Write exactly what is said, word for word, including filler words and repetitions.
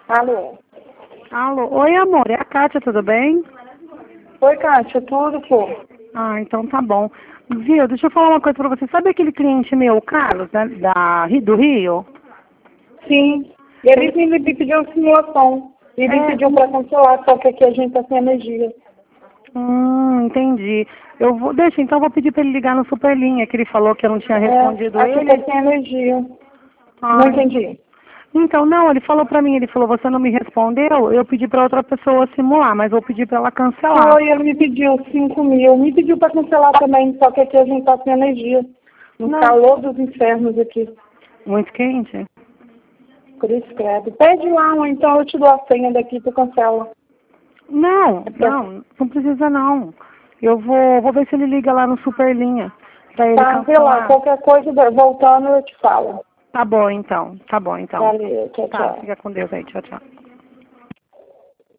Alô? Alô, oi amor, é a Kátia, tudo bem? Oi, Kátia, tudo, pô? Ah, então tá bom. Viu, deixa eu falar uma coisa pra você. Sabe aquele cliente meu, o Carlos, né, da, do Rio? Sim. Ele sim me pediu simulação. Ele É. pediu pra cancelar, só que aqui a gente tá sem energia. Hum, entendi. Eu vou, deixa, então eu vou pedir pra ele ligar no Superlinha, que ele falou que eu não tinha respondido É, aqui ele. tá sem energia. Ah, Não entendi. então, não, ele falou pra mim, ele falou, você não me respondeu, eu pedi pra outra pessoa simular, mas vou pedir pra ela cancelar. Foi, ele me pediu cinco mil. Me pediu pra cancelar também, só que aqui a gente tá sem energia. No Não. calor dos infernos aqui. Muito quente? Por isso, credo. Pede lá, ou então eu te dou a senha daqui, tu cancela. Não, É pra... não, não precisa não. Eu vou, vou ver se ele liga lá no Superlinha pra ele Tá, vê lá, cancelar. qualquer coisa, voltando eu te falo. Tá bom então, tá bom então. Valeu, tchau, Tá, tchau. fica com Deus aí, tchau, tchau.